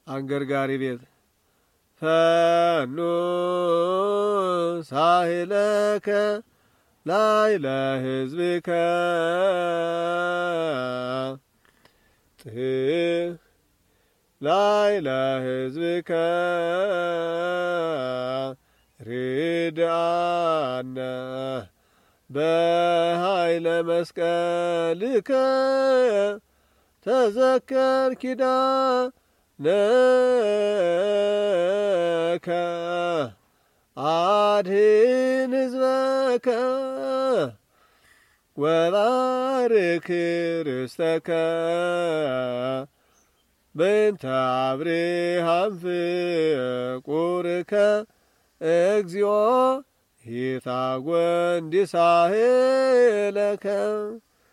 አንገርጋሪ ቤት ፈኑ ሳሂለከ ላይለ ሕዝብከ ላይለ ሕዝብከ ርድአነ በኃይለ መስቀልከ ተዘከር ኪዳነከ አድኅን ሕዝበከ ወባርክ ርስተከ በእንተ አብርሃም ፍቁርከ እግዚኦ ይታጐንዲ ሳህለከ